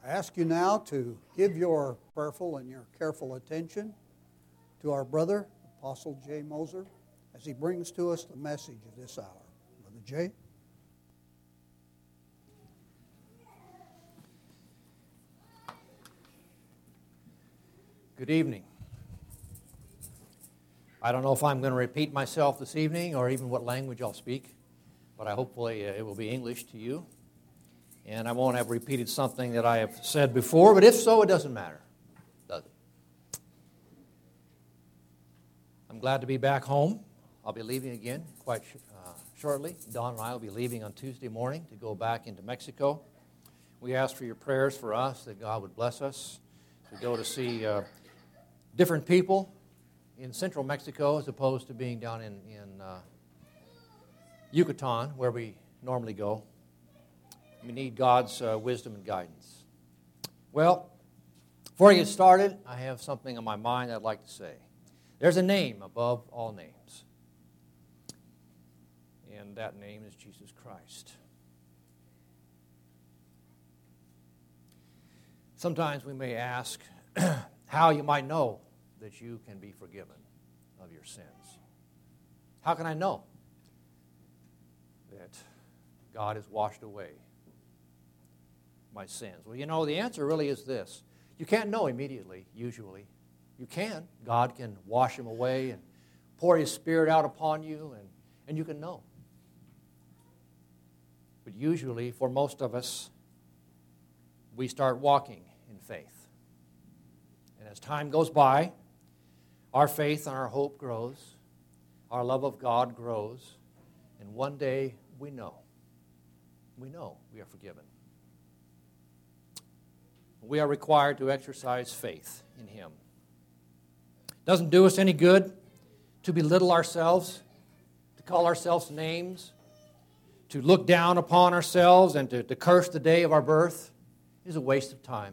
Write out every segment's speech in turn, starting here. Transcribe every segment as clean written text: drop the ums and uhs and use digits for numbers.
I ask you now to give your prayerful and your careful attention to our brother, Apostle Jay Moser, as he brings to us the message of this hour. Brother Jay. Good evening. I don't know if I'm going to repeat myself this evening or even what language I'll speak, but hopefully it will be English to you. And I won't have repeated something that I have said before, but if so, it doesn't matter, does it? I'm glad to be back home. I'll be leaving again quite shortly. Don and I will be leaving on Tuesday morning to go back into Mexico. We ask for your prayers for us, that God would bless us to go to see different people in central Mexico as opposed to being down in Yucatan, where we normally go. We need God's wisdom and guidance. Well, before I get started, I have something on my mind I'd like to say. There's a name above all names, and that name is Jesus Christ. Sometimes we may ask how you might know that you can be forgiven of your sins. How can I know that God has washed away my sins? Well, you know, the answer really is this. You can't know immediately, usually. You can. God can wash them away and pour His Spirit out upon you, and you can know. But usually, for most of us, we start walking in faith. And as time goes by, our faith and our hope grows, our love of God grows, and one day we know we are forgiven. We are required to exercise faith in Him. It doesn't do us any good to belittle ourselves, to call ourselves names, to look down upon ourselves and to curse the day of our birth. It is a waste of time.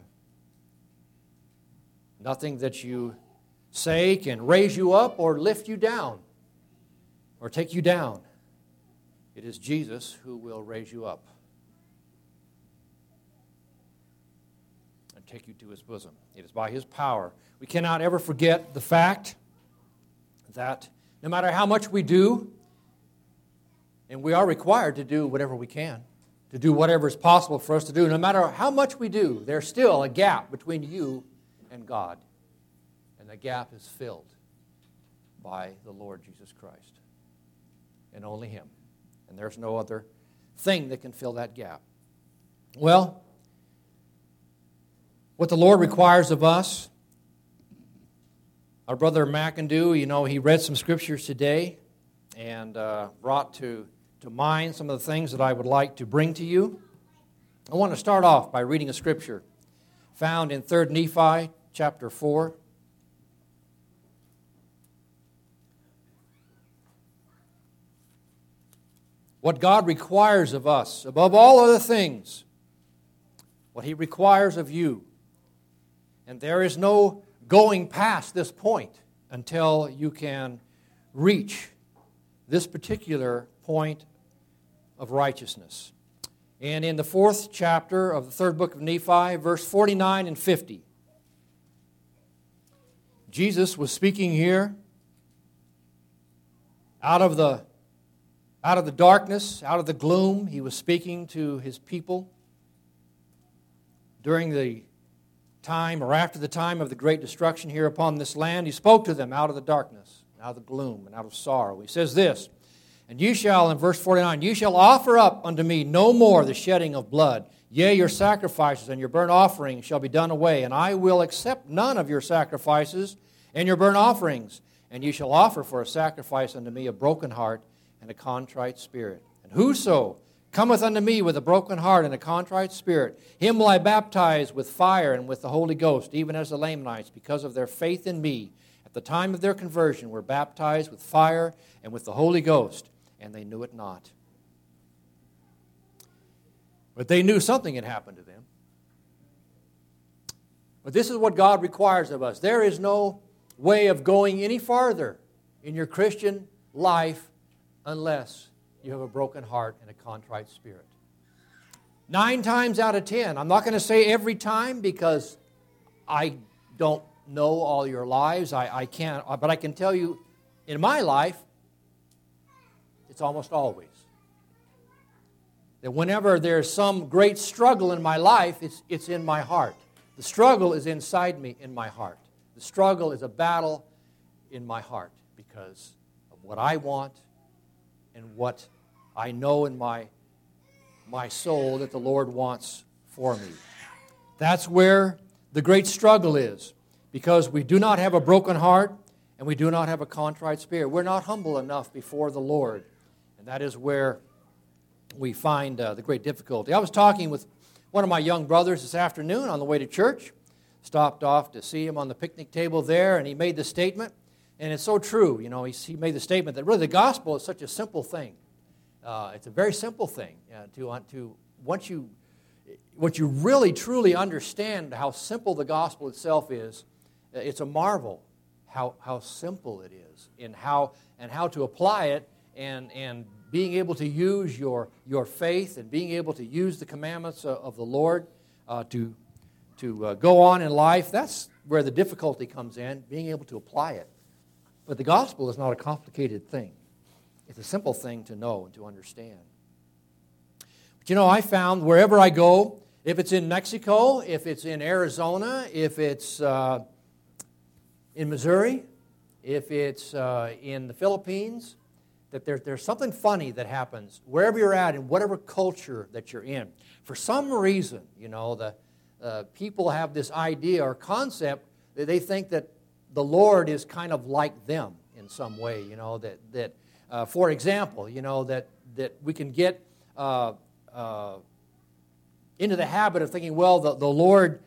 Nothing that you say can raise you up or lift you down or take you down. It is Jesus who will raise you up and take you to His bosom. It is by His power. We cannot ever forget the fact that no matter how much we do, and we are required to do whatever we can, to do whatever is possible for us to do, no matter how much we do, there's still a gap between you and God. And the gap is filled by the Lord Jesus Christ. And only Him. And there's no other thing that can fill that gap. Well, what the Lord requires of us, our brother McIndoe, you know, he read some scriptures today and brought to mind some of the things that I would like to bring to you. I want to start off by reading a scripture found in 3 Nephi chapter 4. What God requires of us, above all other things, what He requires of you. And there is no going past this point until you can reach this particular point of righteousness. And in the 4th chapter of the 3rd book of Nephi, verse 49 and 50, Jesus was speaking here out of the darkness, out of the gloom. He was speaking to His people during the time or after the time of the great destruction here upon this land. He spoke to them out of the darkness, out of the gloom, and out of sorrow. He says this, and you shall, in verse 49, you shall offer up unto me no more the shedding of blood. Yea, your sacrifices and your burnt offerings shall be done away, and I will accept none of your sacrifices and your burnt offerings. And you shall offer for a sacrifice unto me a broken heart and a contrite spirit. And whoso cometh unto me with a broken heart and a contrite spirit, him will I baptize with fire and with the Holy Ghost, even as the Lamanites, because of their faith in me, at the time of their conversion, were baptized with fire and with the Holy Ghost, and they knew it not. But they knew something had happened to them. But this is what God requires of us. There is no way of going any farther in your Christian life unless you have a broken heart and a contrite spirit. 9 times out of 10, I'm not going to say every time because I don't know all your lives. I can't, but I can tell you in my life, it's almost always. That whenever there's some great struggle in my life, it's in my heart. The struggle is inside me in my heart. The struggle is a battle in my heart because of what I want and what I know in my soul that the Lord wants for me. That's where the great struggle is, because we do not have a broken heart and we do not have a contrite spirit. We're not humble enough before the Lord, and that is where we find the great difficulty. I was talking with one of my young brothers this afternoon on the way to church. Stopped off to see him on the picnic table there, and he made the statement, and it's so true. You know, he made the statement that really the gospel is such a simple thing. It's a very simple thing once you really truly understand how simple the gospel itself is. It's a marvel how simple it is in how to apply it and being able to use your faith and being able to use the commandments of the Lord to go on in life. That's where the difficulty comes in, being able to apply it. But the gospel is not a complicated thing. It's a simple thing to know and to understand. But you know, I found wherever I go, if it's in Mexico, if it's in Arizona, if it's in Missouri, if it's in the Philippines, that there's something funny that happens wherever you're at in whatever culture that you're in. For some reason, you know, the people have this idea or concept that they think that the Lord is kind of like them in some way, you know, that for example, you know, that we can get into the habit of thinking, well, the Lord,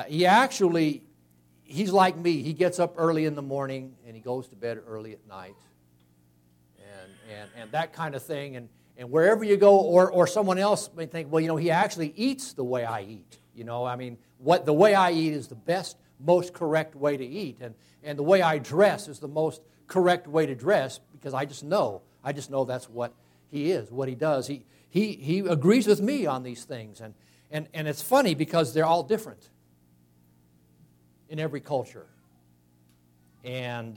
He's like me. He gets up early in the morning and He goes to bed early at night. And that kind of thing. And wherever you go, or someone else may think, well, you know, He actually eats the way I eat. You know, I mean, the way I eat is the best, most correct way to eat. And the way I dress is the most correct way to dress because I just know that's what He is, what He does. He agrees with me on these things. And it's funny because they're all different in every culture. And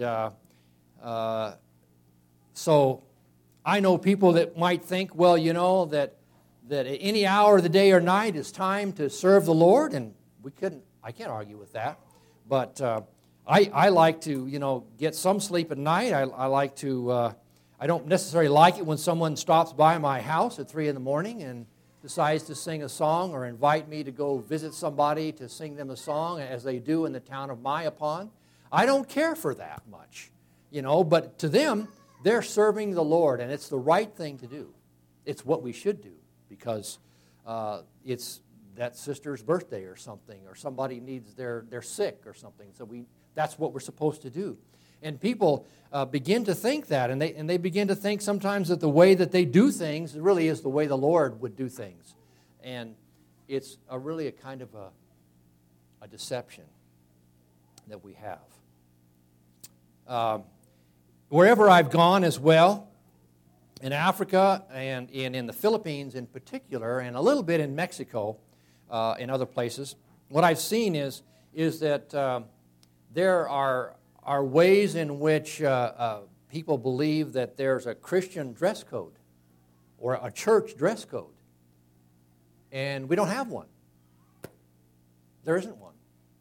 so I know people that might think, well, you know, that at any hour of the day or night is time to serve the Lord, and I can't argue with that. But I like to, you know, get some sleep at night. I like to, I don't necessarily like it when someone stops by my house at 3 in the morning and decides to sing a song or invite me to go visit somebody to sing them a song, as they do in the town of Mayapon. I don't care for that much, you know, but to them, they're serving the Lord, and it's the right thing to do. It's what we should do because it's that sister's birthday or something, or somebody needs they're sick or something. So that's what we're supposed to do. And people begin to think that, and they begin to think sometimes that the way that they do things really is the way the Lord would do things. And it's really a kind of a deception that we have. Wherever I've gone as well, in Africa and in the Philippines in particular, and a little bit in Mexico, in other places, what I've seen is that there are ways in which people believe that there's a Christian dress code or a church dress code, and we don't have one. There isn't one.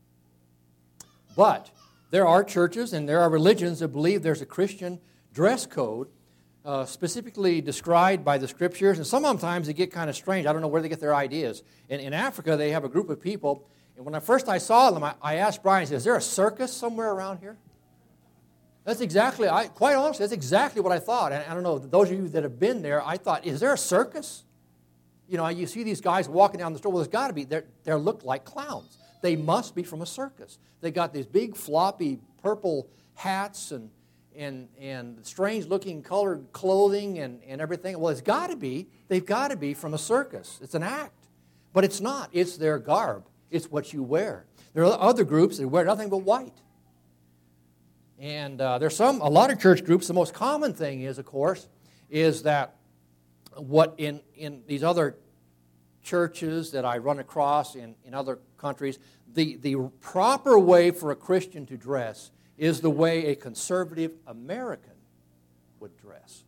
But there are churches and there are religions that believe there's a Christian dress code specifically described by the Scriptures, and sometimes they get kind of strange. I don't know where they get their ideas. In Africa, they have a group of people, and when I saw them, I asked Brian, I said, is there a circus somewhere around here? That's exactly, quite honestly, that's exactly what I thought. And I don't know, those of you that have been there, I thought, is there a circus? You know, you see these guys walking down the street. Well, there's got to be. They look like clowns. They must be from a circus. They got these big floppy purple hats and strange-looking colored clothing and everything. Well, it's got to be. They've got to be from a circus. It's an act. But it's not. It's their garb. It's what you wear. There are other groups that wear nothing but white. And there's a lot of church groups. The most common thing is, of course, is that what in these other churches that I run across in other countries, the proper way for a Christian to dress is the way a conservative American would dress.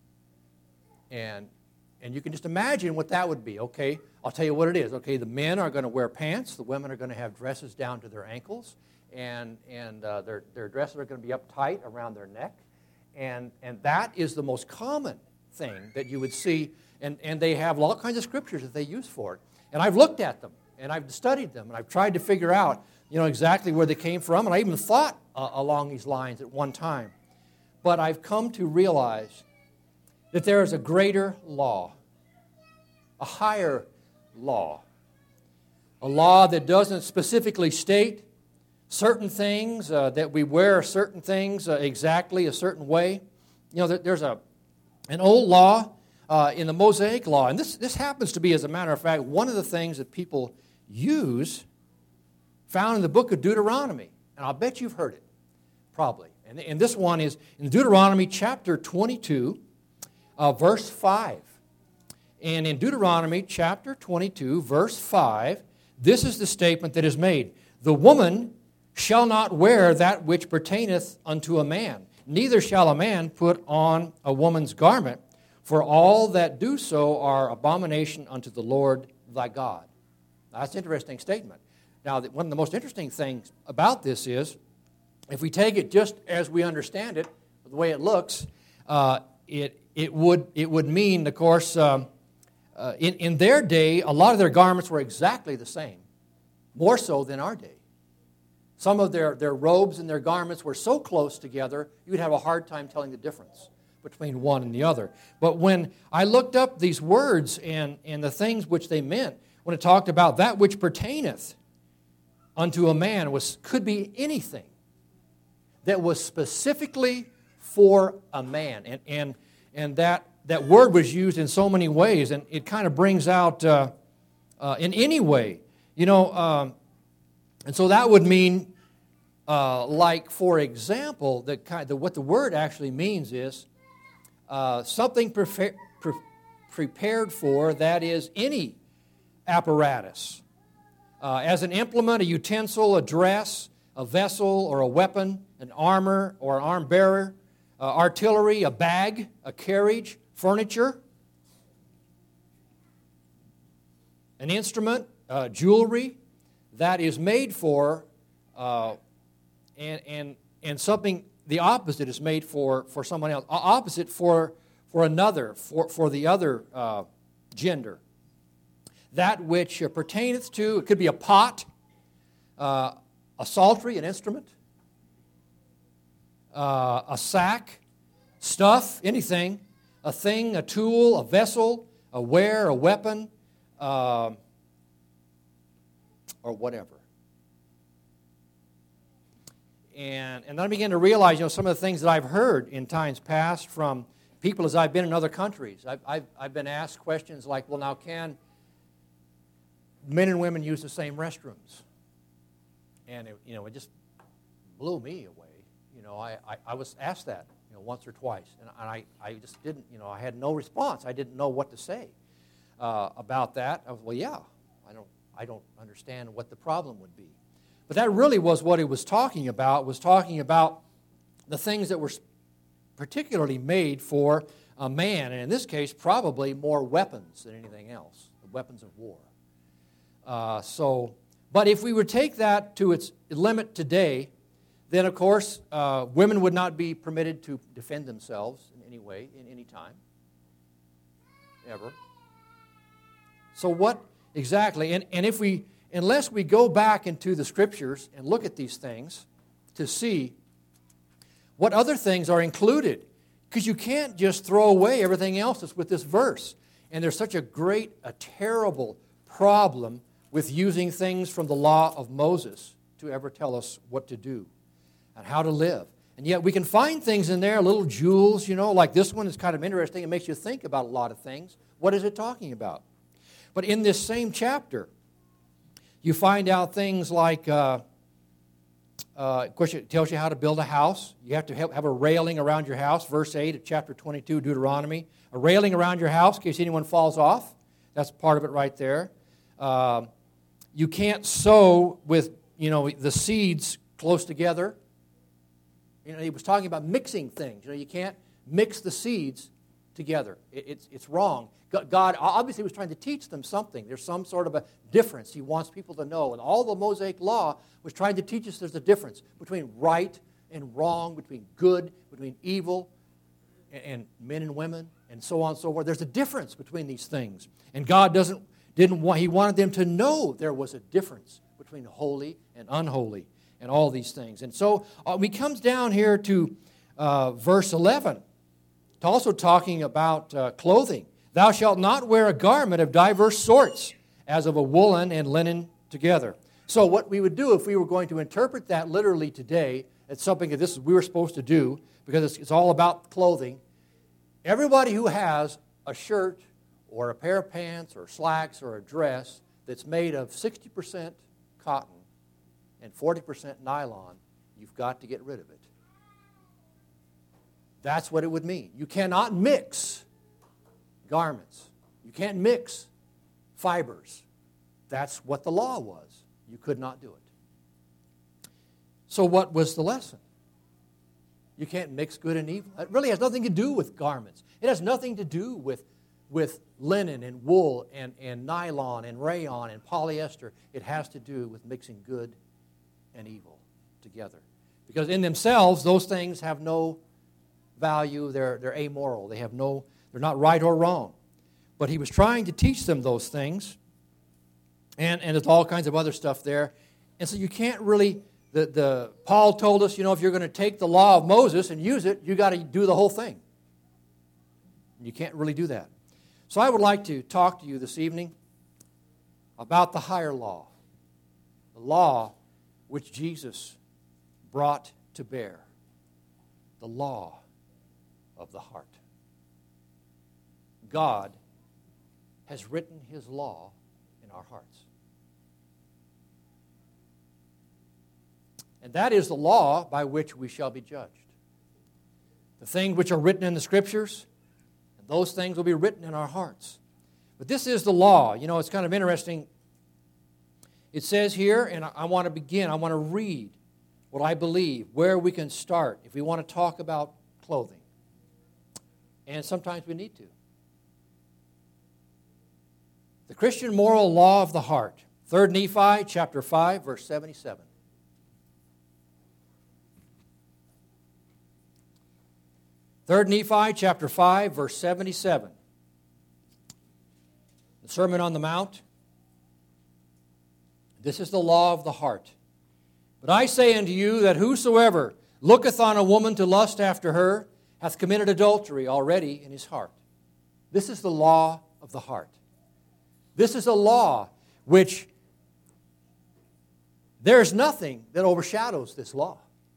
And you can just imagine what that would be. Okay, I'll tell you what it is. Okay, the men are going to wear pants. The women are going to have dresses down to their ankles. And their dresses are going to be up tight around their neck. And that is the most common thing that you would see. And they have all kinds of scriptures that they use for it. And I've looked at them, and I've studied them, and I've tried to figure out, exactly where they came from. And I even thought along these lines at one time. But I've come to realize that there is a greater law, a higher law, a law that doesn't specifically state certain things, that we wear certain things exactly a certain way. There's an old law in the Mosaic Law, and this happens to be, as a matter of fact, one of the things that people use found in the book of Deuteronomy, and I'll bet you've heard it, probably. And this one is in Deuteronomy chapter 22, verse 5. And in Deuteronomy chapter 22, verse 5, this is the statement that is made. The woman shall not wear that which pertaineth unto a man, neither shall a man put on a woman's garment, for all that do so are abomination unto the Lord thy God. That's an interesting statement. Now, one of the most interesting things about this is, if we take it just as we understand it, the way it looks, it would mean, of course, in their day, a lot of their garments were exactly the same, more so than our day. Some of their robes and their garments were so close together, you would have a hard time telling the difference between one and the other. But when I looked up these words and the things which they meant, when it talked about that which pertaineth unto a man, could be anything that was specifically for a man. And that word was used in so many ways, and it kind of brings out in any way. And so that would mean, like, for example, what the word actually means is something prepared for, that is, any apparatus. As an implement, a utensil, a dress, a vessel, or a weapon, an armor or an arm bearer, artillery, a bag, a carriage, furniture, an instrument, jewelry, that is made for, and something, the opposite is made for someone else, opposite for another, for the other gender. That which pertaineth to, it could be a pot, a psaltery, an instrument, a sack, stuff, anything, a thing, a tool, a vessel, a ware, a weapon, or whatever. And then I began to realize, some of the things that I've heard in times past from people as I've been in other countries. I've been asked questions like, well, now can men and women use the same restrooms? And it just blew me away. I was asked that once or twice, and I just didn't. I had no response. I didn't know what to say about that. I was, well, yeah, I don't understand what the problem would be. But that really was what it was talking about. Was talking about the things that were particularly made for a man, and in this case, probably more weapons than anything else, the weapons of war. But if we would take that to its limit today, then of course women would not be permitted to defend themselves in any way, in any time, ever. So what exactly? And unless we go back into the Scriptures and look at these things to see what other things are included, because you can't just throw away everything else that's with this verse. And there's such a terrible problem with using things from the law of Moses to ever tell us what to do and how to live. And yet we can find things in there, little jewels, like this one is kind of interesting. It makes you think about a lot of things. What is it talking about? But in this same chapter, you find out things like, of course, it tells you how to build a house. You have to have a railing around your house. Verse 8 of chapter 22, Deuteronomy. A railing around your house in case anyone falls off. That's part of it right there. You can't sow with, the seeds close together. He was talking about mixing things. You can't mix the seeds together. It's wrong. God obviously was trying to teach them something. There's some sort of a difference He wants people to know. And all the Mosaic Law was trying to teach us there's a difference between right and wrong, between good, between evil, and men and women, and so on and so forth. There's a difference between these things. And God He wanted them to know there was a difference between holy and unholy and all these things. And so we comes down here to verse 11. It's also talking about clothing. Thou shalt not wear a garment of diverse sorts, as of a woolen and linen together. So what we would do if we were going to interpret that literally today, it's something that we were supposed to do, because it's all about clothing. Everybody who has a shirt or a pair of pants or slacks or a dress that's made of 60% cotton and 40% nylon, you've got to get rid of it. That's what it would mean. You cannot mix garments. You can't mix fibers. That's what the law was. You could not do it. So what was the lesson? You can't mix good and evil. It really has nothing to do with garments. It has nothing to do with linen and wool and nylon and rayon and polyester. It has to do with mixing good and evil together. Because in themselves, those things have no value. They're amoral. They're not right or wrong. But he was trying to teach them those things. And there's all kinds of other stuff there. And so you can't really... Paul told us, if you're going to take the law of Moses and use it, you got to do the whole thing. You can't really do that. So I would like to talk to you this evening about the higher law, the law which Jesus brought to bear, the law of the heart. God has written His law in our hearts. And that is the law by which we shall be judged. The things which are written in the Scriptures, and those things will be written in our hearts. But this is the law. It's kind of interesting. It says here, and I want to read what I believe, where we can start if we want to talk about clothing. And sometimes we need to. The Christian moral law of the heart. 3 Nephi chapter 5, verse 77. 3 Nephi chapter 5, verse 77. The Sermon on the Mount. This is the law of the heart. But I say unto you that whosoever looketh on a woman to lust after her hath committed adultery already in his heart. This is the law of the heart. This is a law which there's nothing that overshadows this law.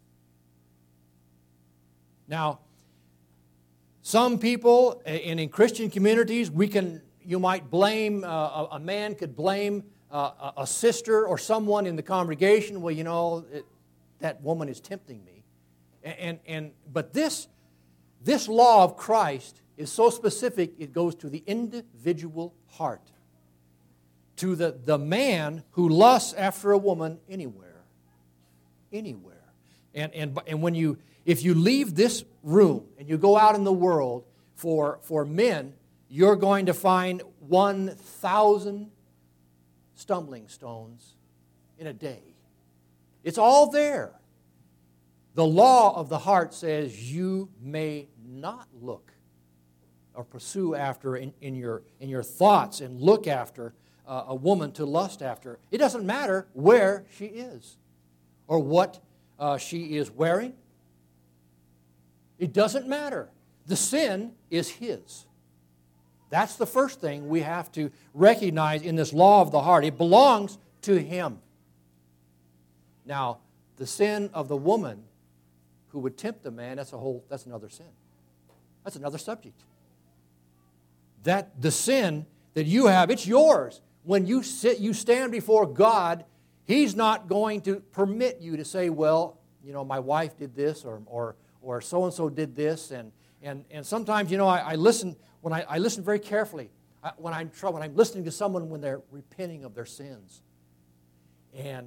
Now, some people, and in Christian communities, you might blame, a man could blame a sister or someone in the congregation. Well, that woman is tempting me. But this law of Christ is so specific, it goes to the individual heart. To the man who lusts after a woman anywhere. Anywhere. And if you leave this room and you go out in the world, for men, you're going to find 1,000 stumbling stones in a day. It's all there. The law of the heart says you may not look or pursue after in your thoughts and look after a woman to lust after. It doesn't matter where she is or what she is wearing. It doesn't matter. The sin is his. That's the first thing we have to recognize in this law of the heart. It belongs to him. Now, the sin of the woman who would tempt a man, that's another sin. That's another subject. That the sin that you have, it's yours. When you stand before God, He's not going to permit you to say, well, my wife did this or so-and-so did this. And sometimes, I listen very carefully. when I'm listening to someone when they're repenting of their sins. And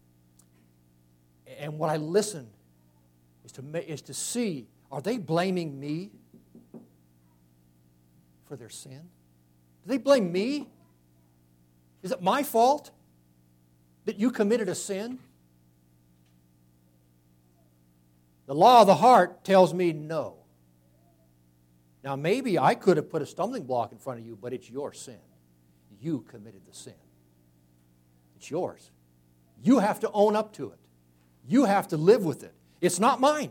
what I listen is to see, are they blaming me for their sin? Do they blame me? Is it my fault that you committed a sin? The law of the heart tells me no. Now, maybe I could have put a stumbling block in front of you, but it's your sin. You committed the sin. It's yours. You have to own up to it. You have to live with it. It's not mine.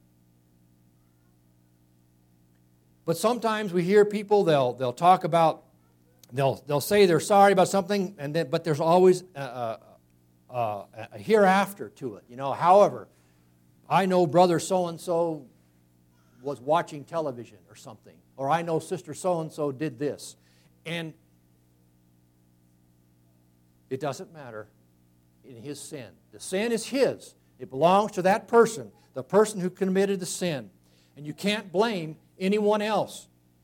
But sometimes we hear people, they'll talk about, they'll say they're sorry about something, but there's always a hereafter to it. However, I know brother so-and-so was watching television or something, or I know sister so-and-so did this. And it doesn't matter in his sin. The sin is his. It belongs to that person, the person who committed the sin. And you can't blame anyone else.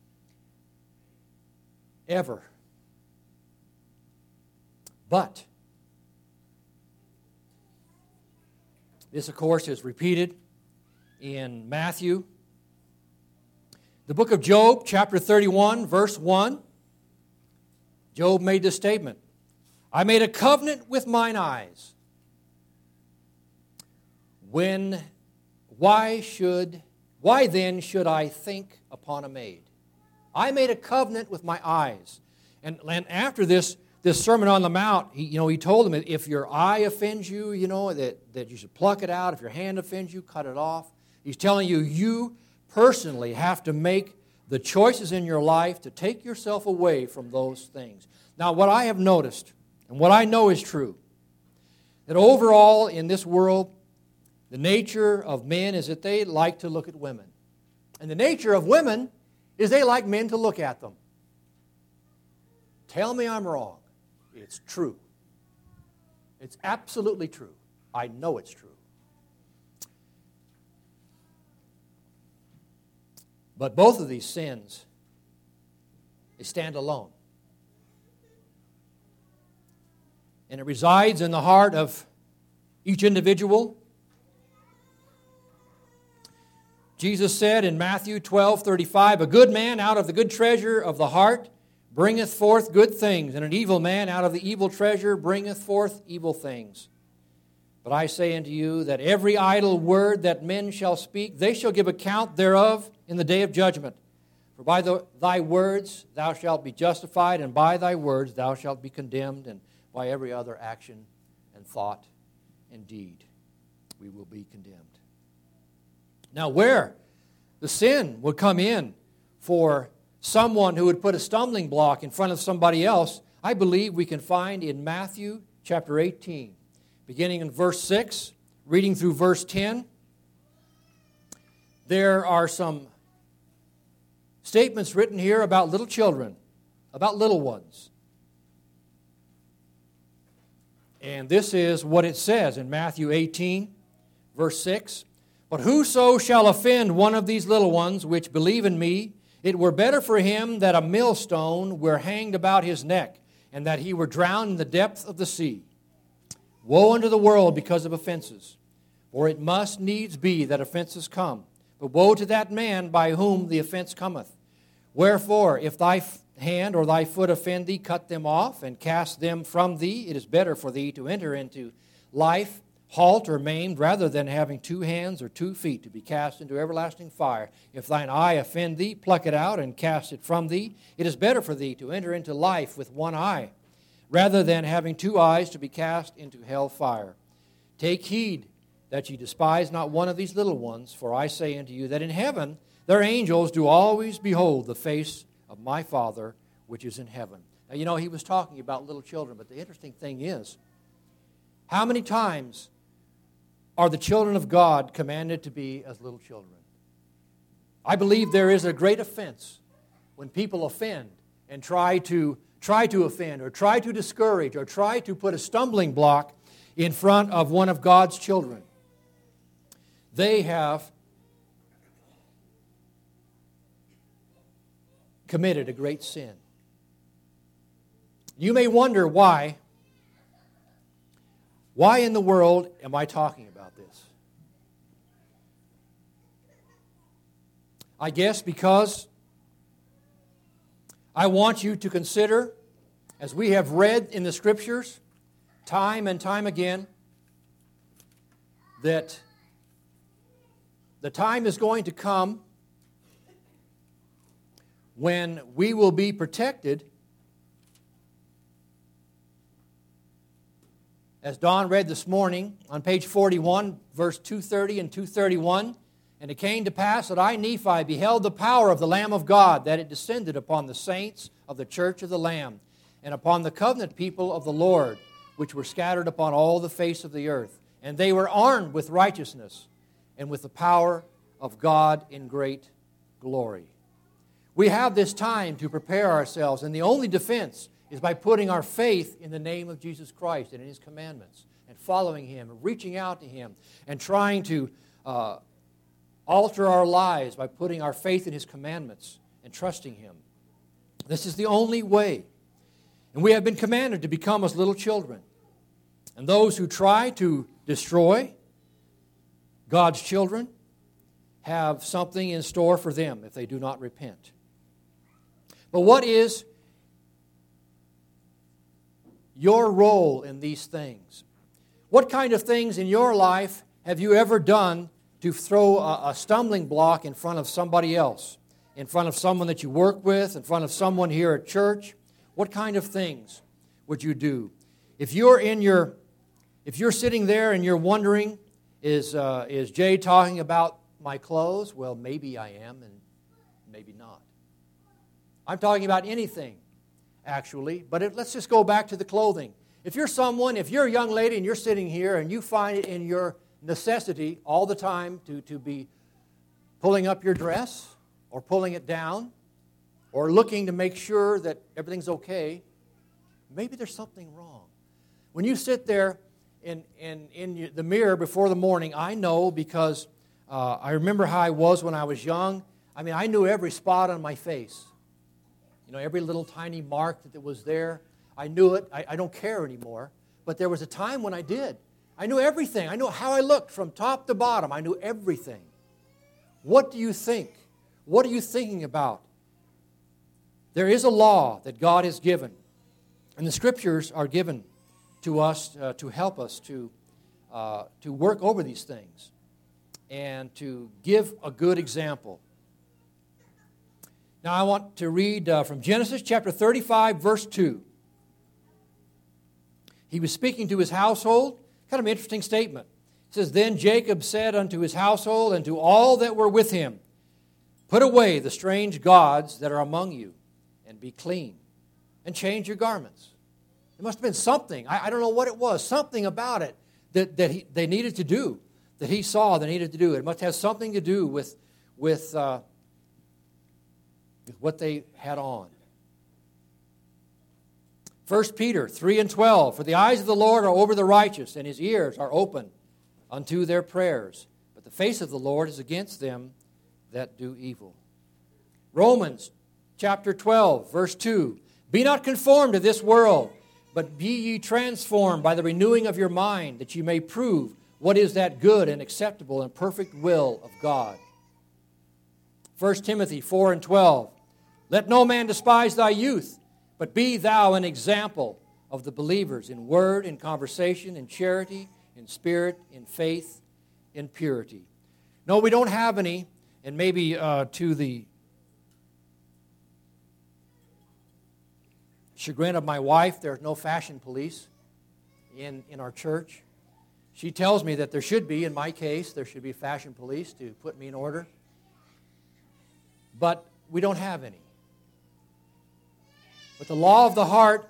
Ever. But this, of course, is repeated in Matthew. The book of Job, chapter 31, verse 1. Job made this statement. I made a covenant with mine eyes. Why then should I think upon a maid? I made a covenant with my eyes. And after this Sermon on the Mount, he told them, if your eye offends you, that you should pluck it out. If your hand offends you, cut it off. He's telling you, you personally have to make the choices in your life to take yourself away from those things. Now, what I have noticed, and what I know is true, that overall in this world, the nature of men is that they like to look at women. And the nature of women is they like men to look at them. Tell me I'm wrong. It's true. It's absolutely true. I know it's true. But both of these sins, they stand alone. And it resides in the heart of each individual. Jesus said in Matthew 12:35, a good man out of the good treasure of the heart bringeth forth good things, and an evil man out of the evil treasure bringeth forth evil things. But I say unto you that every idle word that men shall speak, they shall give account thereof in the day of judgment. For by thy words thou shalt be justified, and by thy words thou shalt be condemned, and by every other action and thought and deed we will be condemned. Now, where the sin would come in for someone who would put a stumbling block in front of somebody else, I believe we can find in Matthew chapter 18, beginning in verse 6, reading through verse 10. There are some statements written here about little children, about little ones. And this is what it says in Matthew 18, verse 6. But whoso shall offend one of these little ones which believe in me, it were better for him that a millstone were hanged about his neck, and that he were drowned in the depth of the sea. Woe unto the world because of offenses, for it must needs be that offenses come. But woe to that man by whom the offense cometh. Wherefore, if thy hand or thy foot offend thee, cut them off, and cast them from thee. It is better for thee to enter into life halt or maimed, rather than having 2 hands or 2 feet to be cast into everlasting fire. If thine eye offend thee, pluck it out and cast it from thee. It is better for thee to enter into life with 1 eye, rather than having 2 eyes to be cast into hell fire. Take heed that ye despise not one of these little ones, for I say unto you that in heaven their angels do always behold the face of my Father which is in heaven. Now, he was talking about little children, but the interesting thing is, how many times are the children of God commanded to be as little children? I believe there is a great offense when people offend and try to offend or try to discourage or try to put a stumbling block in front of one of God's children. They have committed a great sin. You may wonder why. Why in the world am I talking about this? I guess because I want you to consider, as we have read in the Scriptures time and time again, that the time is going to come when we will be protected. As Don read this morning on page 41, verse 230 and 231, "And it came to pass that I, Nephi, beheld the power of the Lamb of God, that it descended upon the saints of the church of the Lamb, and upon the covenant people of the Lord, which were scattered upon all the face of the earth. And they were armed with righteousness and with the power of God in great glory." We have this time to prepare ourselves, and the only defense is by putting our faith in the name of Jesus Christ and in His commandments, and following Him, and reaching out to Him, and trying to alter our lives by putting our faith in His commandments and trusting Him. This is the only way. And we have been commanded to become as little children. And those who try to destroy God's children have something in store for them if they do not repent. But what is your role in these things? What kind of things in your life have you ever done to throw a stumbling block in front of somebody else? In front of someone that you work with, in front of someone here at church? What kind of things would you do? If you're sitting there and you're wondering, is Jay talking about my clothes? Well, maybe I am and maybe not. I'm talking about anything, actually, but let's just go back to the clothing. If you're a young lady and you're sitting here and you find it in your necessity all the time to be pulling up your dress or pulling it down or looking to make sure that everything's okay, maybe there's something wrong. When you sit there in the mirror before the morning, I know because I remember how I was when I was young. I mean, I knew every spot on my face. You know, every little tiny mark that was there. I knew it. I don't care anymore. But there was a time when I did. I knew everything. I knew how I looked from top to bottom. I knew everything. What do you think? What are you thinking about? There is a law that God has given. And the Scriptures are given to us to help us to work over these things and to give a good example. Now I want to read from Genesis chapter 35, verse 2. He was speaking to his household. Kind of an interesting statement. It says, "Then Jacob said unto his household and to all that were with him, Put away the strange gods that are among you, and be clean, and change your garments." There must have been something. I don't know what it was. Something about it that they needed to do, that he saw they needed to do. It must have something to do with what they had on. 1 Peter 3 and 12, "For the eyes of the Lord are over the righteous, and His ears are open unto their prayers. But the face of the Lord is against them that do evil." Romans chapter 12, verse 2, "Be not conformed to this world, but be ye transformed by the renewing of your mind, that ye may prove what is that good and acceptable and perfect will of God." 1 Timothy 4 and 12, "Let no man despise thy youth, but be thou an example of the believers in word, in conversation, in charity, in spirit, in faith, in purity." No, we don't have any, and maybe to the chagrin of my wife, there's no fashion police in our church. She tells me that there should be, in my case, there should be fashion police to put me in order. But we don't have any. But the law of the heart,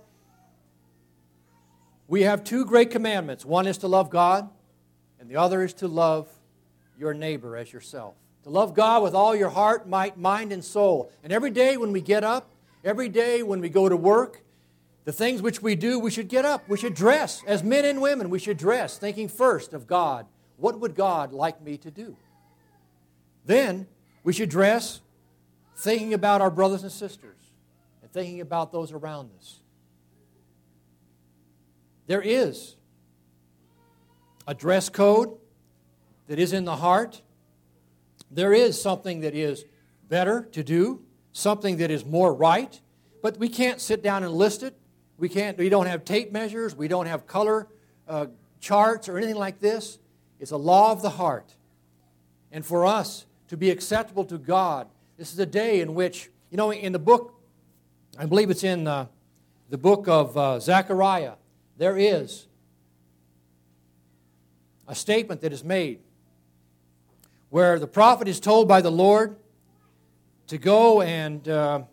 we have two great commandments. One is to love God, and the other is to love your neighbor as yourself. To love God with all your heart, might, mind, and soul. And every day when we get up, every day when we go to work, the things which we do, we should get up. We should dress. As men and women, we should dress, thinking first of God. What would God like me to do? Then we should dress thinking about our brothers and sisters and thinking about those around us. There is a dress code that is in the heart. There is something that is better to do, something that is more right, but we can't sit down and list it. We don't have tape measures. We don't have color charts or anything like this. It's a law of the heart. And for us to be acceptable to God, this is a day in which, in the book, I believe it's in the book of Zechariah, there is a statement that is made where the prophet is told by the Lord to go and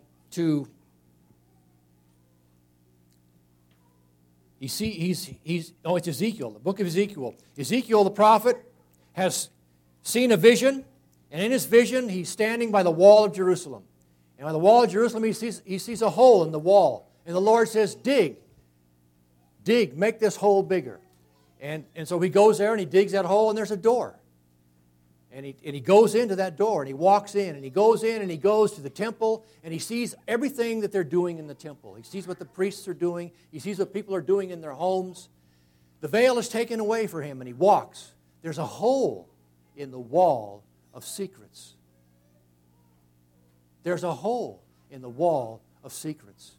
it's Ezekiel, the book of Ezekiel. Ezekiel, the prophet, has seen a vision, and in his vision, he's standing by the wall of Jerusalem. And by the wall of Jerusalem, he sees a hole in the wall. And the Lord says, dig, make this hole bigger. And so he goes there, and he digs that hole, and there's a door. And he goes into that door, and he walks in, and he goes to the temple, and he sees everything that they're doing in the temple. He sees what the priests are doing. He sees what people are doing in their homes. The veil is taken away for him, and he walks. There's a hole in the wall of secrets. There's a hole in the wall of secrets.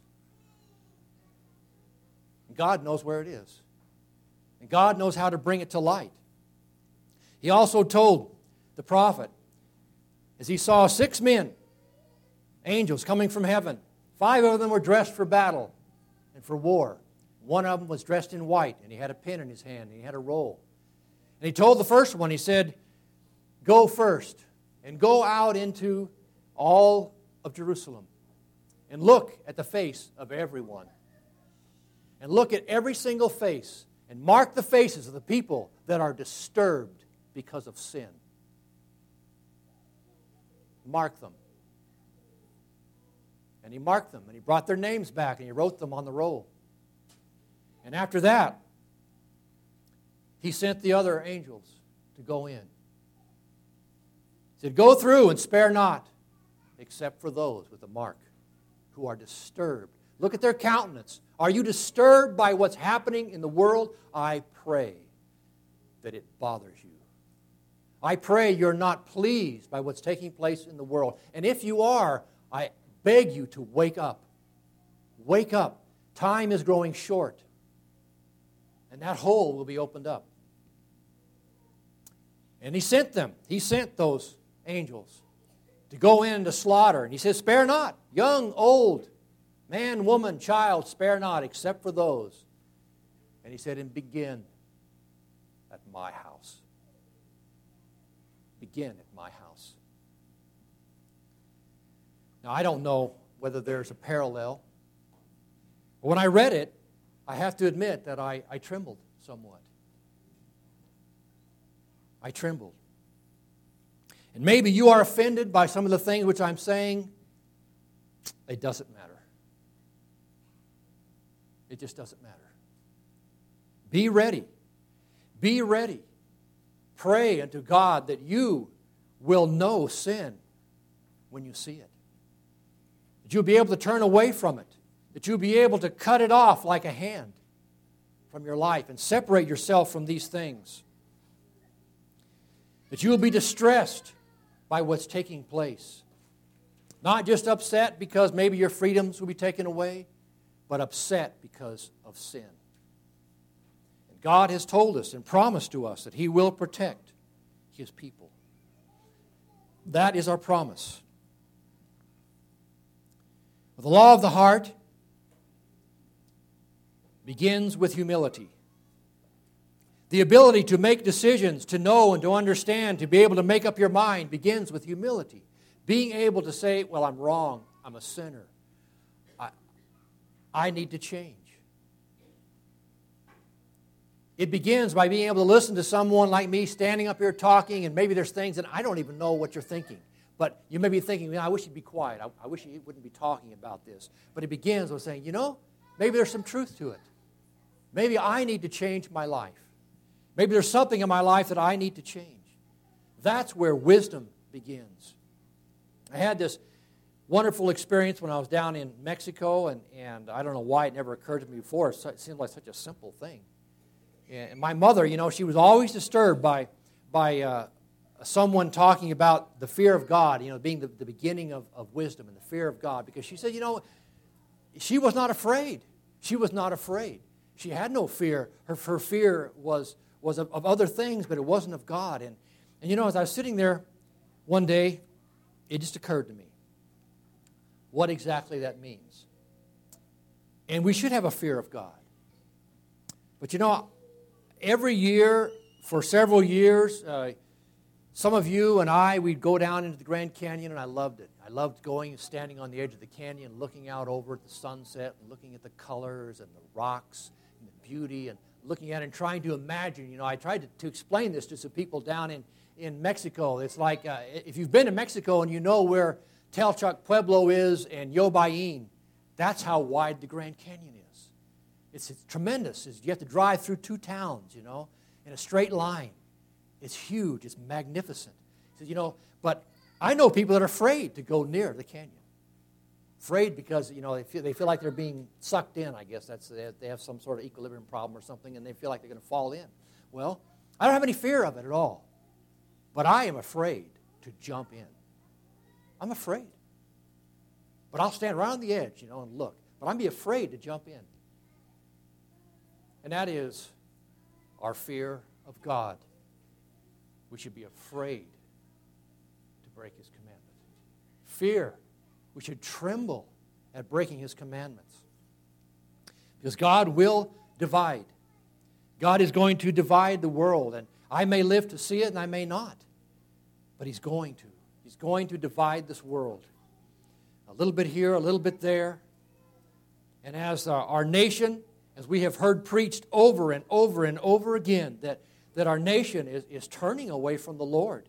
And God knows where it is. And God knows how to bring it to light. He also told the prophet, as he saw 6 men, angels coming from heaven. 5 of them were dressed for battle and for war. One of them was dressed in white, and he had a pen in his hand, and he had a roll. And he told the first one, he said, go first, and go out into all of Jerusalem, and look at the face of everyone. And look at every single face, and mark the faces of the people that are disturbed because of sin. Mark them. And he marked them, and he brought their names back, and he wrote them on the roll. And after that, he sent the other angels to go in. He said, go through and spare not, except for those with the mark who are disturbed. Look at their countenance. Are you disturbed by what's happening in the world? I pray that it bothers you. I pray you're not pleased by what's taking place in the world. And if you are, I beg you to wake up. Wake up. Time is growing short. And that hole will be opened up. And he sent them. He sent those angels to go in to slaughter. And he says, spare not, young, old, man, woman, child, spare not, except for those. And he said, and begin at my house. Begin at my house. Now, I don't know whether there's a parallel. But when I read it, I have to admit that I trembled somewhat. I trembled. And maybe you are offended by some of the things which I'm saying. It doesn't matter. It just doesn't matter. Be ready. Be ready. Pray unto God that you will know sin when you see it. That you'll be able to turn away from it. That you'll be able to cut it off like a hand from your life and separate yourself from these things. That you'll be distressed by what's taking place. Not just upset because maybe your freedoms will be taken away, but upset because of sin. God has told us and promised to us that He will protect His people. That is our promise. The law of the heart begins with humility. The ability to make decisions, to know and to understand, to be able to make up your mind begins with humility. Being able to say, well, I'm wrong, I'm a sinner. I need to change. It begins by being able to listen to someone like me standing up here talking, and maybe there's things that I don't even know what you're thinking. But you may be thinking, I wish you'd be quiet. I wish you wouldn't be talking about this. But it begins with saying, maybe there's some truth to it. Maybe I need to change my life. Maybe there's something in my life that I need to change. That's where wisdom begins. I had this wonderful experience when I was down in Mexico, and I don't know why it never occurred to me before. It seemed like such a simple thing. And my mother, she was always disturbed by someone talking about the fear of God, being the beginning of wisdom and the fear of God, because she said, she was not afraid. She was not afraid. She had no fear. Her fear was of other things, but it wasn't of God. And as I was sitting there one day, it just occurred to me what exactly that means. And we should have a fear of God. But every year, for several years, some of you and I, we'd go down into the Grand Canyon, and I loved it. I loved going and standing on the edge of the canyon, looking out over at the sunset, and looking at the colors and the rocks and the beauty, and looking at it and trying to imagine. I tried to explain this to some people down in Mexico. It's like if you've been to Mexico and you know where Telchac Pueblo is and Yobayin, that's how wide the Grand Canyon is. It's tremendous. You have to drive through two towns, in a straight line. It's huge. It's magnificent. He says, but I know people that are afraid to go near the canyon. Afraid because, they feel like they're being sucked in, I guess. They have some sort of equilibrium problem or something, and they feel like they're going to fall in. Well, I don't have any fear of it at all. But I am afraid to jump in. I'm afraid. But I'll stand right on the edge, and look. But I'm be afraid to jump in. And that is our fear of God. We should be afraid to break His commandment. Fear. We should tremble at breaking His commandments. Because God will divide. God is going to divide the world. And I may live to see it and I may not. But He's going to. He's going to divide this world. A little bit here, a little bit there. And as our nation, as we have heard preached over and over and over again, that our nation is turning away from the Lord.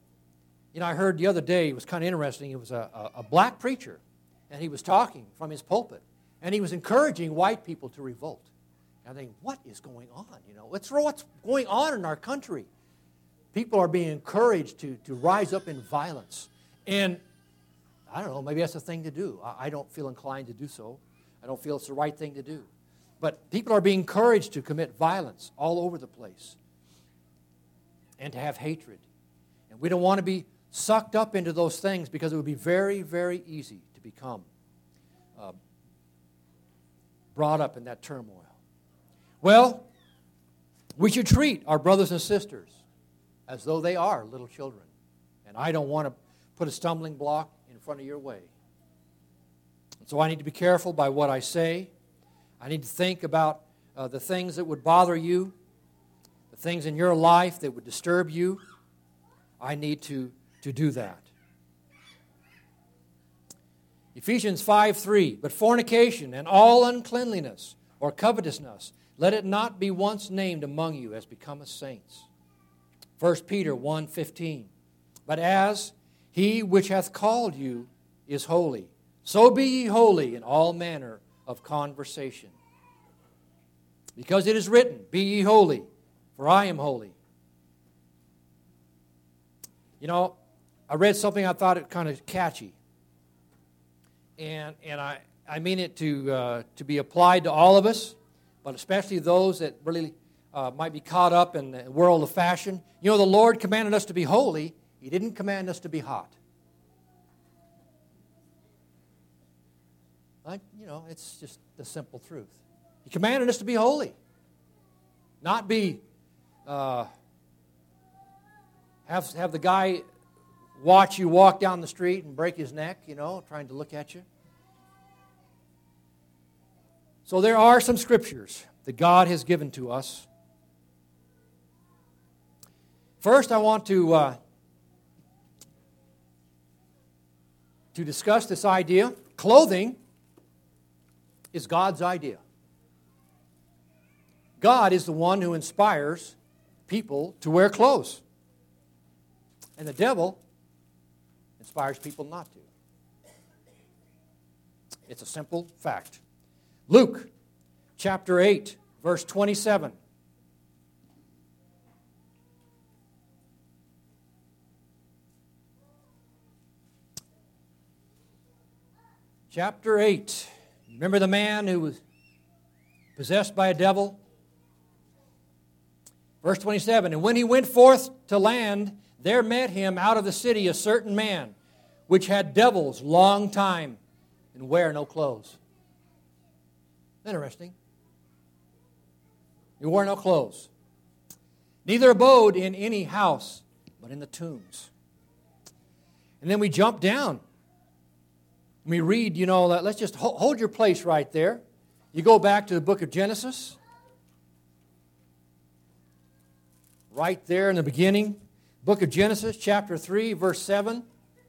I heard the other day, it was kind of interesting, it was a black preacher, and he was talking from his pulpit, and he was encouraging white people to revolt. And I think, what is going on? What's going on in our country? People are being encouraged to rise up in violence. And I don't know, maybe that's the thing to do. I don't feel inclined to do so. I don't feel it's the right thing to do. But people are being encouraged to commit violence all over the place and to have hatred. And we don't want to be sucked up into those things because it would be very, very easy to become brought up in that turmoil. Well, we should treat our brothers and sisters as though they are little children. And I don't want to put a stumbling block in front of your way. And so I need to be careful by what I say. I need to think about the things that would bother you, the things in your life that would disturb you. I need to do that. Ephesians 5:3, but fornication and all uncleanliness or covetousness, let it not be once named among you as becometh saints. 1 Peter 1:15, but as He which hath called you is holy, so be ye holy in all manner of conversation. Because it is written, be ye holy, for I am holy. I read something I thought it kind of catchy. And I mean it to be applied to all of us, but especially those that really might be caught up in the world of fashion. The Lord commanded us to be holy. He didn't command us to be hot. It's just the simple truth. He commanded us to be holy. Not be, have the guy watch you walk down the street and break his neck, trying to look at you. So there are some scriptures that God has given to us. First, I want to discuss this idea. Clothing is God's idea. God is the one who inspires people to wear clothes. And the devil inspires people not to. It's a simple fact. Luke chapter 8, verse 27. chapter 8. Remember the man who was possessed by a devil? Verse 27, and when he went forth to land, there met him out of the city a certain man, which had devils long time, and wear no clothes. Interesting. He wore no clothes. Neither abode in any house, but in the tombs. And then we jump down. We read, let's just hold your place right there. You go back to the book of Genesis. Right there in the beginning. Book of Genesis, chapter 3, verse 7.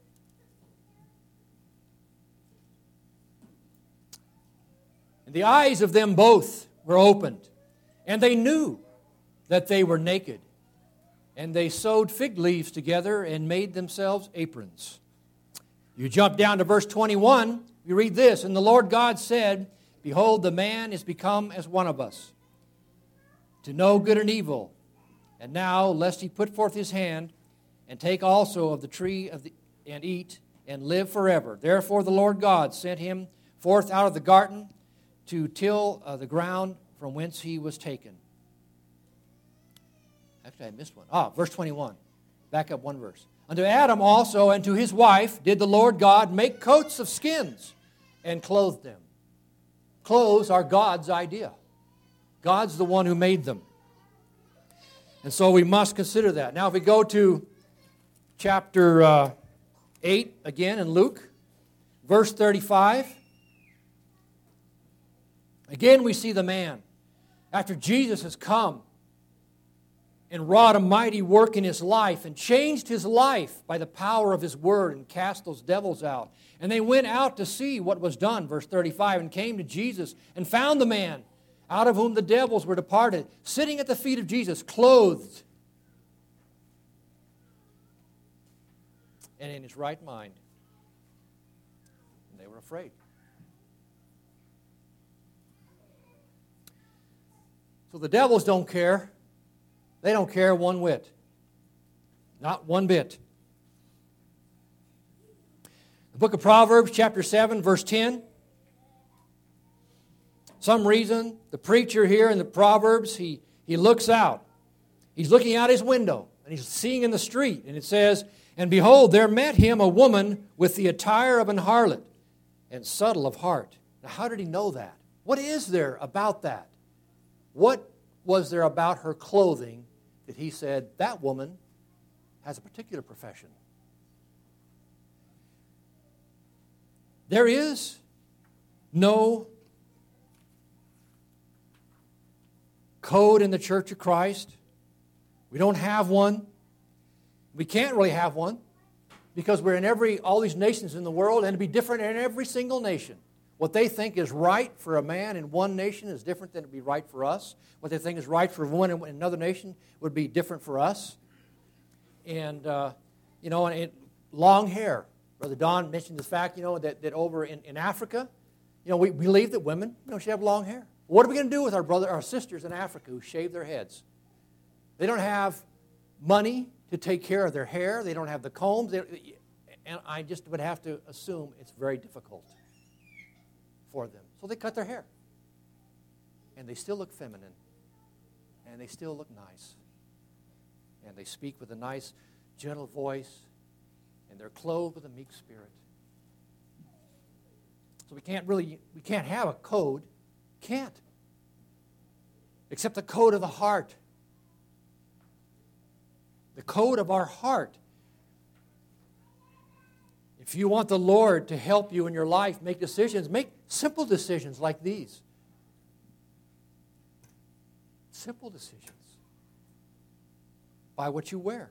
And the eyes of them both were opened, and they knew that they were naked. And they sewed fig leaves together and made themselves aprons. You jump down to verse 21, you read this, and the Lord God said, behold, the man is become as one of us, to know good and evil. And now, lest he put forth his hand, and take also of the tree and eat, and live forever. Therefore the Lord God sent him forth out of the garden to till the ground from whence he was taken. Actually, I missed one. Verse 21. Back up one verse. Unto Adam also and to his wife did the Lord God make coats of skins and clothed them. Clothes are God's idea. God's the one who made them. And so we must consider that. Now if we go to chapter 8 again in Luke, verse 35. Again we see the man, after Jesus has come and wrought a mighty work in his life and changed his life by the power of his word and cast those devils out. And they went out to see what was done, verse 35, and came to Jesus and found the man out of whom the devils were departed, sitting at the feet of Jesus, clothed and in his right mind. And they were afraid. So the devils don't care. They don't care one whit. Not one bit. The book of Proverbs, chapter 7, verse 10. Some reason, the preacher here in the Proverbs, he looks out. He's looking out his window, and he's seeing in the street, and it says, and behold, there met him a woman with the attire of an harlot, and subtle of heart. Now, how did he know that? What is there about that? What was there about her clothing that he said, that woman has a particular profession? There is no code in the Church of Christ. We don't have one. We can't really have one because we're in all these nations in the world, and it'd be different in every single nation. What they think is right for a man in one nation is different than it would be right for us. What they think is right for a woman in another nation would be different for us. And, long hair. Brother Don mentioned the fact, that over in Africa, we believe that women, should have long hair. What are we going to do with our sisters in Africa who shave their heads? They don't have money to take care of their hair. They don't have the combs. And I just would have to assume it's very difficult for them. So they cut their hair. And they still look feminine. And they still look nice. And they speak with a nice, gentle voice. And they're clothed with a meek spirit. So we can't have a code. Can't. Except the code of the heart. The code of our heart. If you want the Lord to help you in your life make decisions, make simple decisions like these. Simple decisions. By what you wear.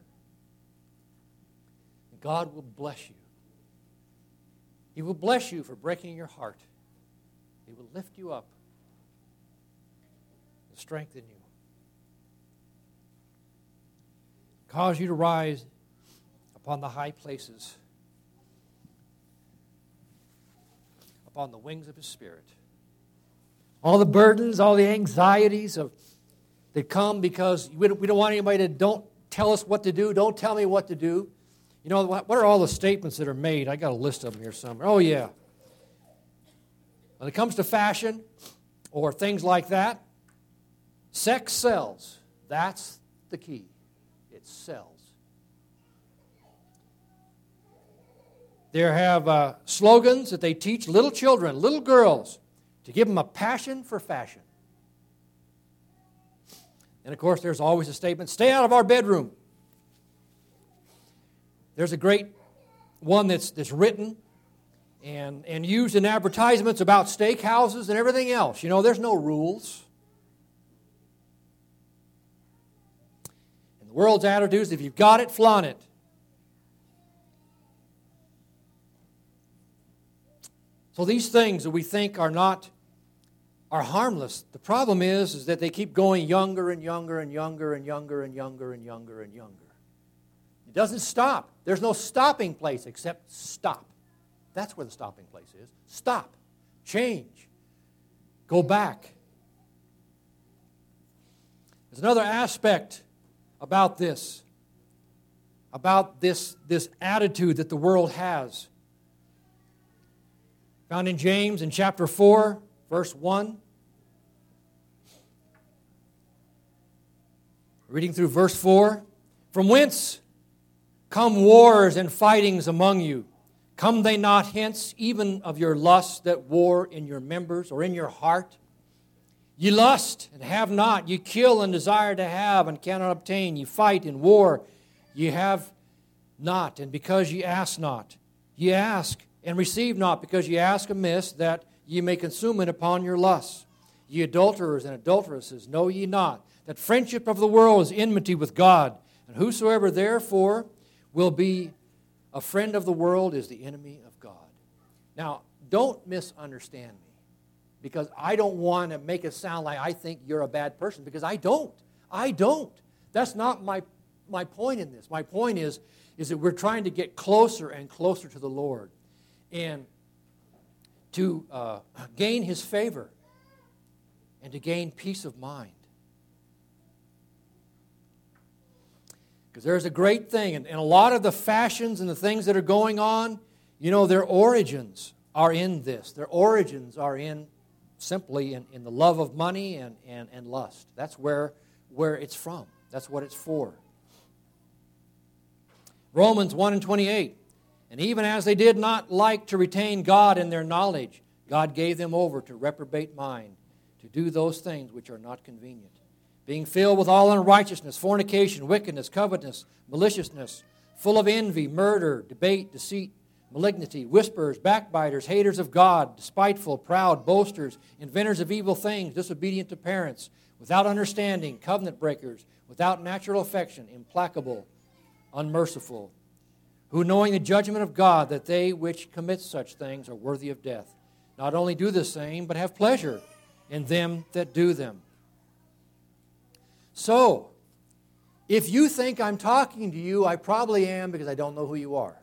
God will bless you. He will bless you for breaking your heart. He will lift you up and strengthen you. Cause you to rise upon the high places, upon the wings of His Spirit. All the burdens, all the anxieties that come because we don't want anybody to don't tell us what to do, don't tell me what to do. What are all the statements that are made? I got a list of them here somewhere. Oh, yeah. When it comes to fashion or things like that, sex sells. That's the key. It sells. There have slogans that they teach little children, little girls, to give them a passion for fashion. And of course, there's always a statement, stay out of our bedroom. There's a great one that's written and used in advertisements about steakhouses and everything else. You know, there's no rules. And the world's attitude is, if you've got it, flaunt it. So these things that we think are harmless. The problem is that they keep going younger and younger and younger and younger and younger and younger and younger. It doesn't stop. There's no stopping place except stop. That's where the stopping place is. Stop. Change. Go back. There's another aspect about this attitude that the world has. Found in James in chapter 4, verse 1. Reading through verse 4. From whence come wars and fightings among you? Come they not hence, even of your lusts that war in your members or in your heart? Ye lust and have not, ye kill and desire to have and cannot obtain, ye fight and war, ye have not, and because ye ask not. Ye ask and receive not, because ye ask amiss, that ye may consume it upon your lusts. Ye adulterers and adulteresses, know ye not that friendship of the world is enmity with God? And whosoever therefore will be a friend of the world is the enemy of God. Now, don't misunderstand me, because I don't want to make it sound like I think you're a bad person, because I don't. I don't. That's not my point in this. My point is that we're trying to get closer and closer to the Lord and to gain His favor and to gain peace of mind. Because there's a great thing, and a lot of the fashions and the things that are going on, you know, their origins are in this. Their origins are simply in the love of money and lust. That's where it's from. That's what it's for. Romans 1:28. And even as they did not like to retain God in their knowledge, God gave them over to reprobate mind, to do those things which are not convenient, being filled with all unrighteousness, fornication, wickedness, covetousness, maliciousness, full of envy, murder, debate, deceit, malignity, whisperers, backbiters, haters of God, despiteful, proud, boasters, inventors of evil things, disobedient to parents, without understanding, covenant breakers, without natural affection, implacable, unmerciful, who knowing the judgment of God, that they which commit such things are worthy of death, not only do the same, but have pleasure in them that do them. So, if you think I'm talking to you, I probably am, because I don't know who you are.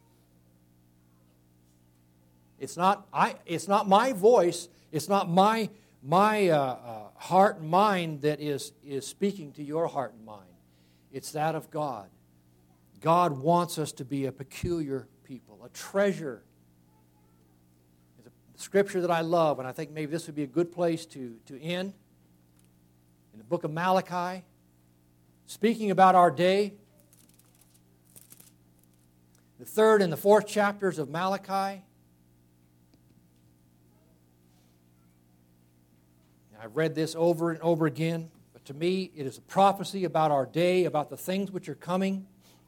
It's not my voice, it's not my heart and mind that is speaking to your heart and mind. It's that of God. God wants us to be a peculiar people, a treasure. It's a scripture that I love, and I think maybe this would be a good place to end. In the book of Malachi, speaking about our day, the 3rd and the 4th chapters of Malachi. I've read this over and over again, but to me it is a prophecy about our day, about the things which are coming.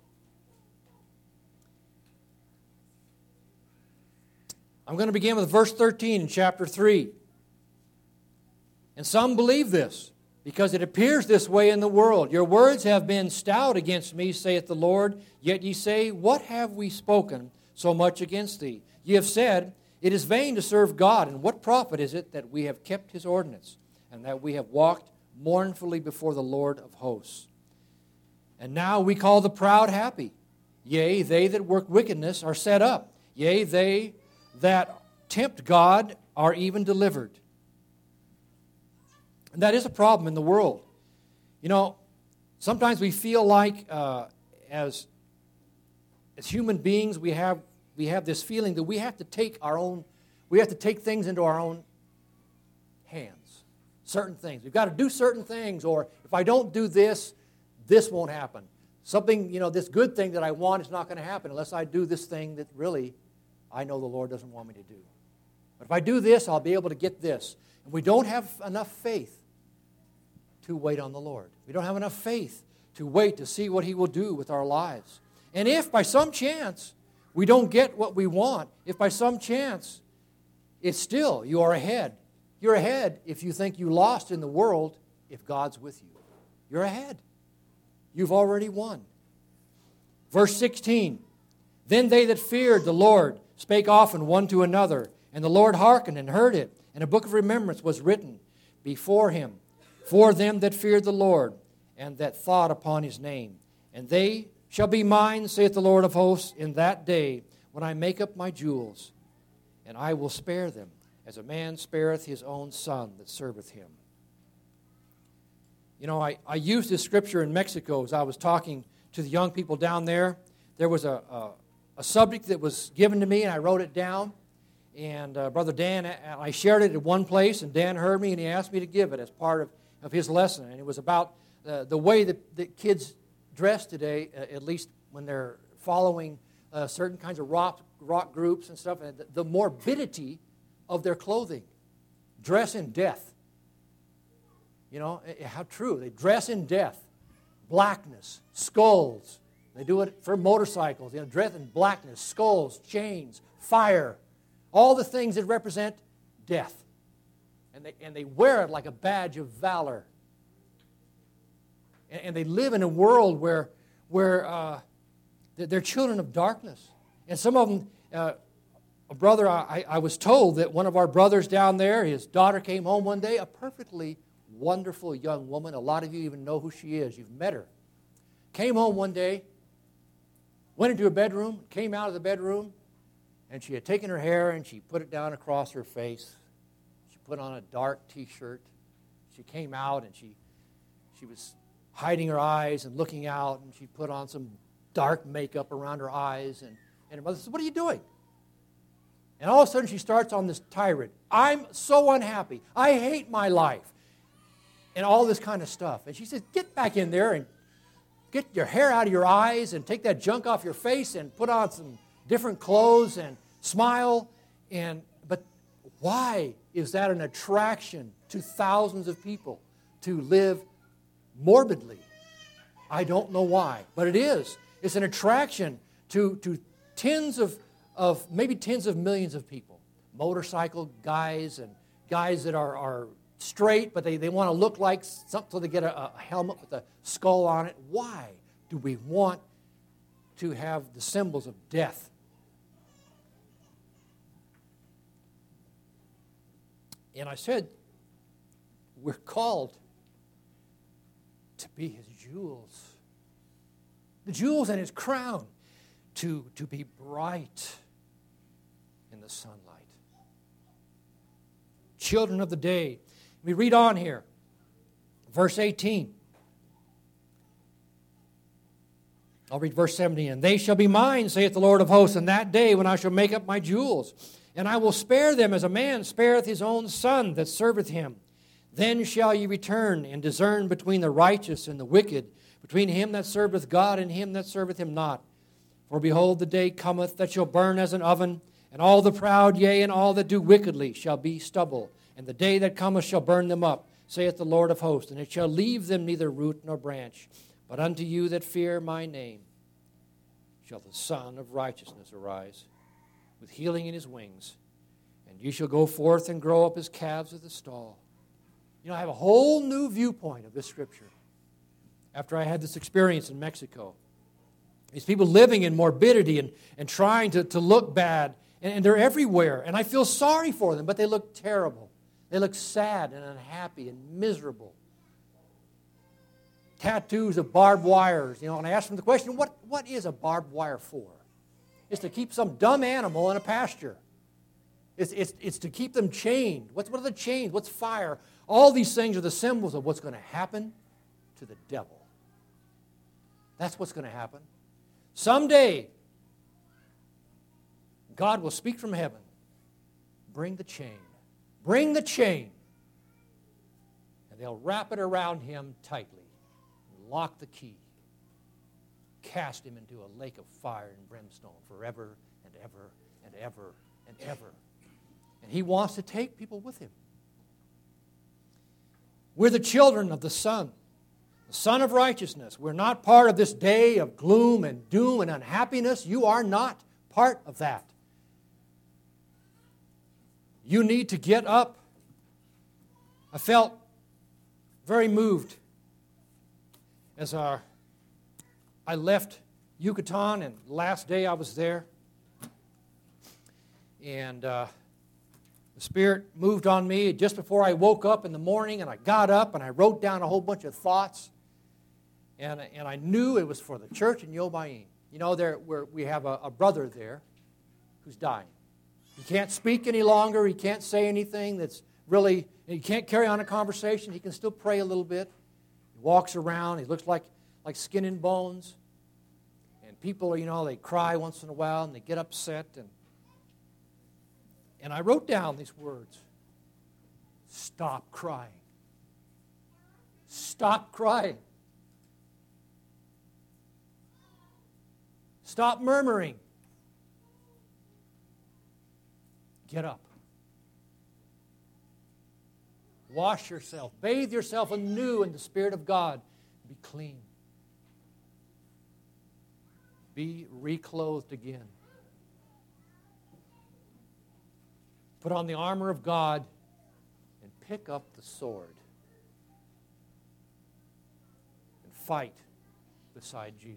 I'm going to begin with verse 13 in chapter 3. And some believe this, because it appears this way in the world. Your words have been stout against me, saith the Lord. Yet ye say, what have we spoken so much against thee? Ye have said, it is vain to serve God. And what profit is it that we have kept His ordinance, and that we have walked mournfully before the Lord of hosts? And now we call the proud happy. Yea, they that work wickedness are set up. Yea, they that tempt God are even delivered. And that is a problem in the world. You know, sometimes we feel like as human beings we have this feeling that we have to take our own we have to take things into our own hands. Certain things. We've got to do certain things, or if I don't do this, this won't happen. Something, this good thing that I want is not going to happen unless I do this thing that really I know the Lord doesn't want me to do. But if I do this, I'll be able to get this. And we don't have enough faith to wait on the Lord. We don't have enough faith to wait to see what He will do with our lives. And if by some chance we don't get what we want, if by some chance it's still, you are ahead. You're ahead if you think you lost in the world, if God's with you. You're ahead. You've already won. Verse 16, then they that feared the Lord spake often one to another, and the Lord hearkened and heard it, and a book of remembrance was written before Him for them that feared the Lord, and that thought upon His name. And they shall be mine, saith the Lord of hosts, in that day when I make up my jewels, and I will spare them, as a man spareth his own son that serveth him. I used this scripture in Mexico as I was talking to the young people down there. There was a subject that was given to me, and I wrote it down. And Brother Dan, I shared it at one place, and Dan heard me, and he asked me to give it as part of his lesson. And it was about the way that kids dress today, at least when they're following certain kinds of rock groups and stuff, and the morbidity of their clothing. Dress in death. How true. They dress in death. Blackness, skulls. They do it for motorcycles. Dress in blackness, skulls, chains, fire. All the things that represent death. And they wear it like a badge of valor. And they live in a world where they're children of darkness. And some of them, a brother, I was told that one of our brothers down there, his daughter came home one day, a perfectly wonderful young woman. A lot of you even know who she is. You've met her. Came home one day, went into her bedroom, came out of the bedroom, and she had taken her hair and she put it down across her face. She put on a dark T-shirt. She came out and she was hiding her eyes and looking out, and she put on some dark makeup around her eyes. And her mother said, "What are you doing?" And all of a sudden she starts on this tirade. "I'm so unhappy. I hate my life." And all this kind of stuff. And she says, "Get back in there and get your hair out of your eyes and take that junk off your face and put on some different clothes and smile." But why is that an attraction to thousands of people to live morbidly? I don't know why, but it is. It's an attraction to maybe tens of millions of people. Motorcycle guys and guys that are straight, but they want to look like something, so they get a helmet with a skull on it. Why do we want to have the symbols of death? And I said, we're called to be His jewels. The jewels and His crown to be bright in the sunlight. Children of the day. We read on here, verse 18. I'll read verse 17. And they shall be mine, saith the Lord of hosts, in that day when I shall make up my jewels. And I will spare them as a man spareth his own son that serveth him. Then shall ye return and discern between the righteous and the wicked, between him that serveth God and him that serveth him not. For behold, the day cometh that shall burn as an oven, and all the proud, yea, and all that do wickedly shall be stubble. And the day that cometh shall burn them up, saith the Lord of hosts, and it shall leave them neither root nor branch. But unto you that fear my name shall the Son of righteousness arise, with healing in His wings. And you shall go forth and grow up as calves of the stall. I have a whole new viewpoint of this scripture after I had this experience in Mexico. These people living in morbidity and trying to look bad, and they're everywhere. And I feel sorry for them, but they look terrible. They look sad and unhappy and miserable. Tattoos of barbed wires, and I asked them the question, what is a barbed wire for? It's to keep some dumb animal in a pasture. It's to keep them chained. What are the chains? What's fire? All these things are the symbols of what's going to happen to the devil. That's what's going to happen. Someday, God will speak from heaven. bring the chain. Bring the chain. And they'll wrap it around him tightly. Lock the key. Cast him into a lake of fire and brimstone forever and ever and ever and ever. And he wants to take people with him. We're the children of the Son, the Son of righteousness. We're not part of this day of gloom and doom and unhappiness. You are not part of that. You need to get up. I felt very moved as I left Yucatan, and the last day I was there. And the Spirit moved on me just before I woke up in the morning, and I got up and I wrote down a whole bunch of thoughts. And I knew it was for the church in Yobain. You know, we have a brother there who's dying. He can't speak any longer. He can't say anything that's really, he can't carry on a conversation. He can still pray a little bit. He walks around. He looks like skin and bones. And people, you know, they cry once in a while and they get upset. And I wrote down these words. Stop crying. Stop crying. Stop murmuring. Get up. Wash yourself. Bathe yourself anew in the Spirit of God. Be clean. Be reclothed again. Put on the armor of God and pick up the sword. And fight beside Jesus.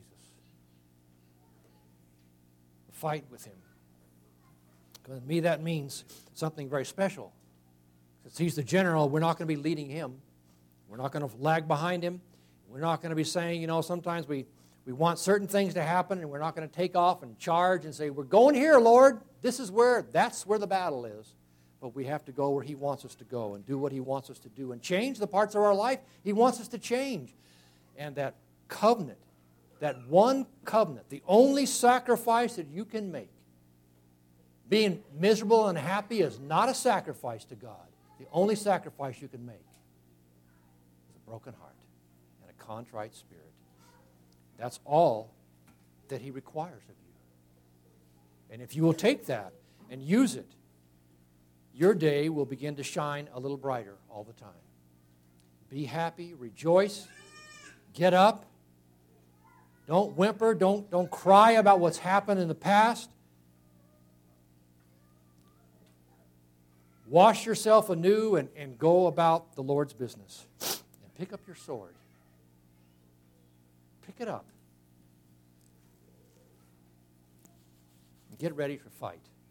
Fight with him. To me, that means something very special. Since he's the general, we're not going to be leading him. We're not going to lag behind him. We're not going to be saying, you know, sometimes we want certain things to happen, and we're not going to take off and charge and say, we're going here, Lord. That's where the battle is. But we have to go where he wants us to go and do what he wants us to do and change the parts of our life he wants us to change. And that covenant, that one covenant, the only sacrifice that you can make, being miserable and happy is not a sacrifice to God. The only sacrifice you can make is a broken heart and a contrite spirit. That's all that he requires of you. And if you will take that and use it, your day will begin to shine a little brighter all the time. Be happy, rejoice, get up. Don't whimper, don't cry about what's happened in the past. Wash yourself anew and go about the Lord's business. And pick up your sword. Pick it up. And get ready for fight.